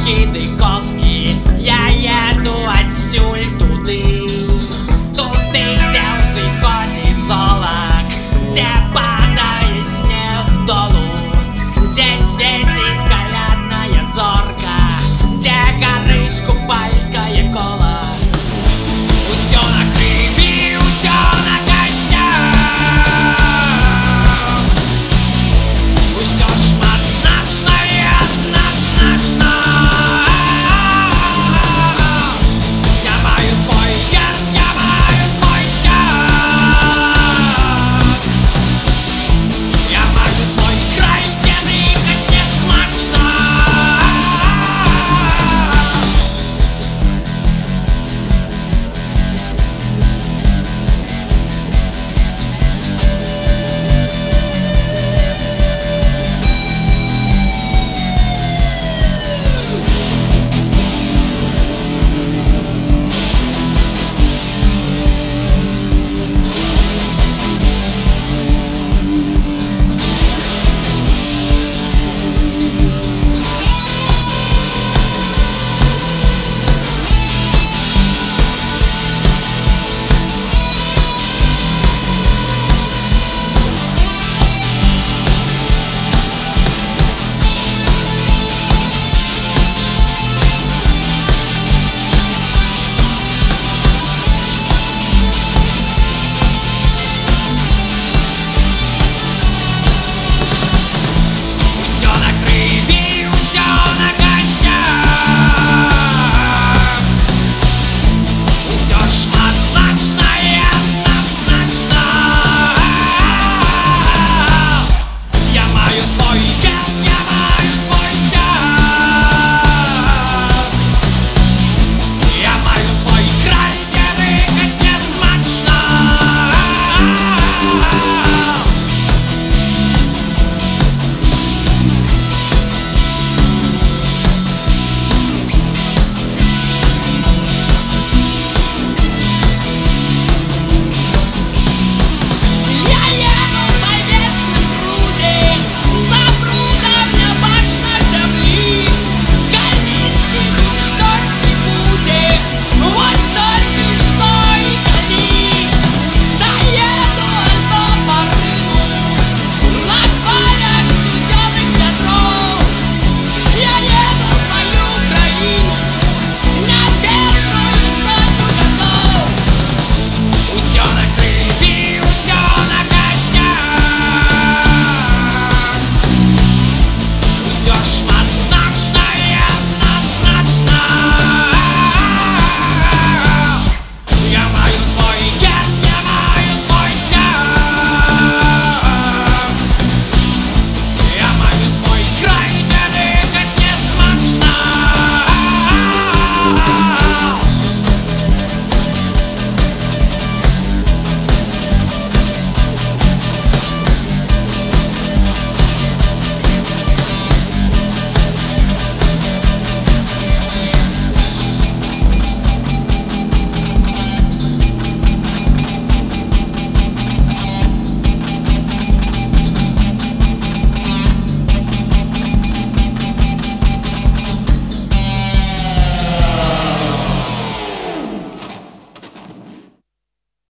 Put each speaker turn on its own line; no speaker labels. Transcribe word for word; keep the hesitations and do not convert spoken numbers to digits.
кидай коски, я еду отсюль туды, туды, где заходит золок, где падает снег долу, где светит колядная зорка, где горы купальское коло. Усё на крови, усё на костях, усё шматзначно и однозначно. Я маю свой ген, я маю свой стяг, я маю свой край, где дыхать мне смачно. Усё на крови, усё на костях, усё шматзначно и однозначно. Я маю свой ген, я маю свой стяг, я маю свой край, где дыхать мне смачно. Я еду по вечным грудям, за прудом небачно земли. Колисти тут что-сти будет, вот столько что и гони. Доеду альбо по рыну, на хвалях студеных ветров. Я еду в свою Украину, на першую сотню годов. Усё на крови, усё на костях, усё шматзначно